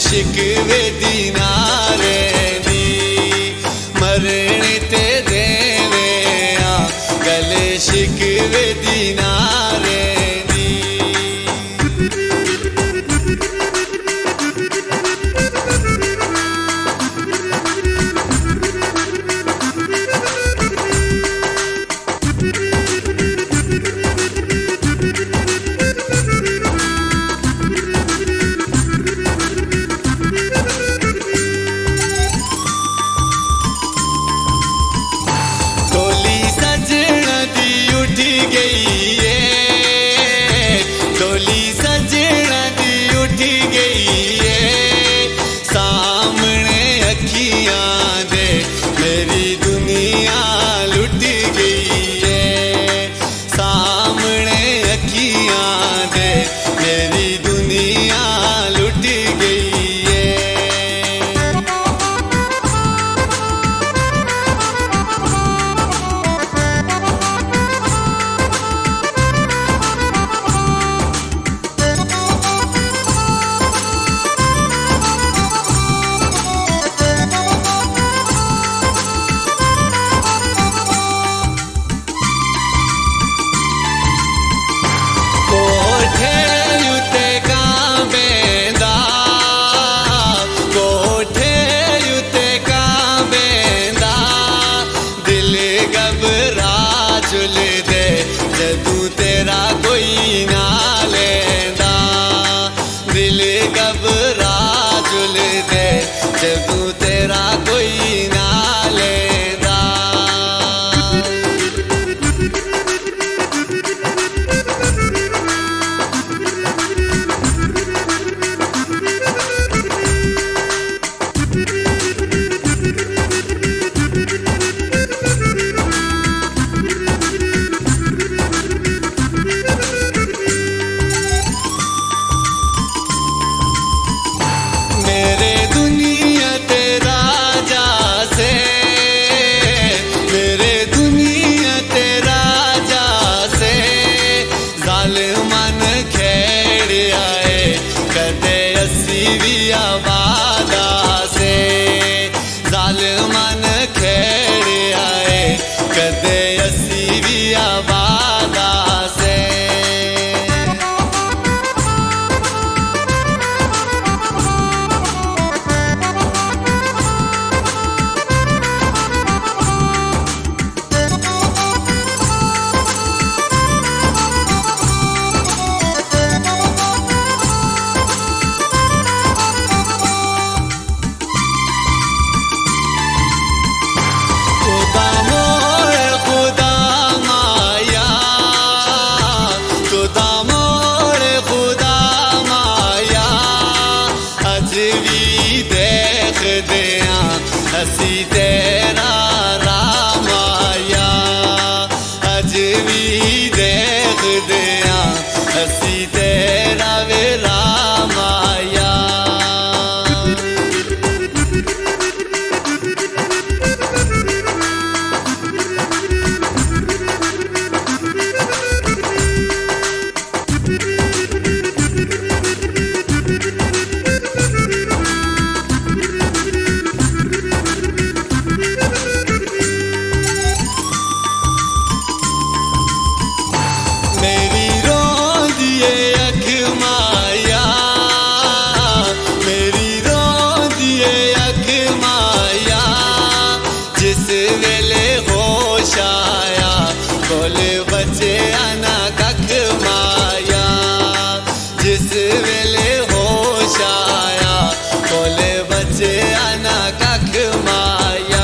शिकवे दीनारे दी मरने ते देवे आ गले शिकवे दीनारे दी। जदू तेरा कोई ना लेंदा दिल घबरा जुल दे जदू तेरा कोई ना लेंदा। हसी तेरा रामाया अज भी देख दिया हसी तेरा वे रामाया। बचे आना कख माया जिस वेले होश आया बोले बचे आना कख माया।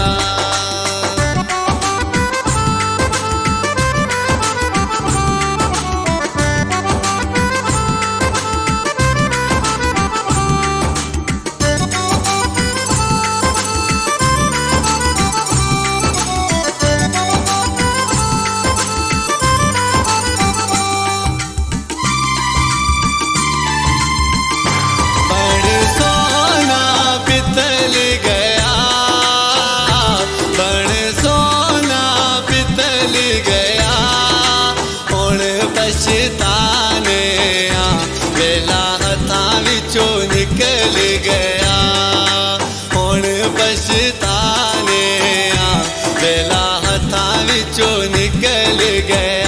गया हुण पछताने वेला हथां विचों निकल गया।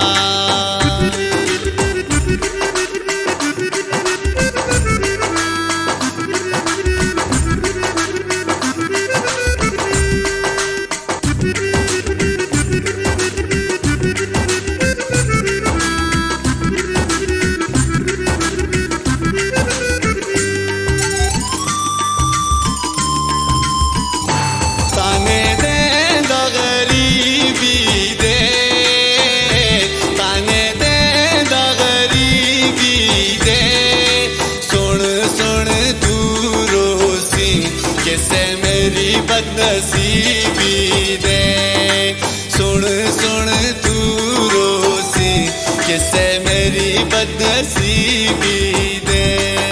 किसे मेरी बदनसीबी दे सुन सुन तू रोसी किसे मेरी बदनसीबी दे।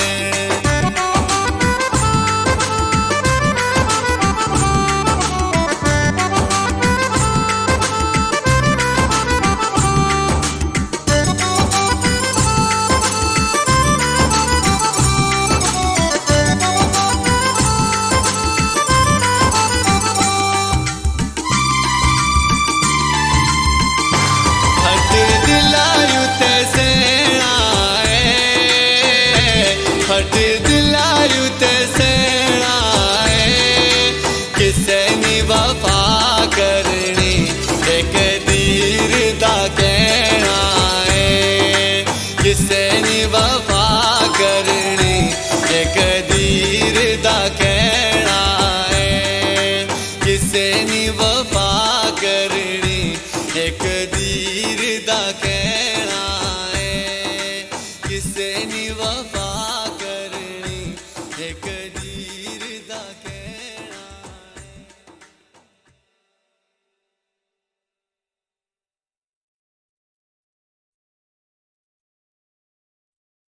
फट दिलायू ते सेना किसे नी वफा करनी एक दीर दा कहना है किसे नी वफा करनी एक दीर दा कहना है किसे नी वफा करनी एक दीर दा कहना है किसे नी वफा एक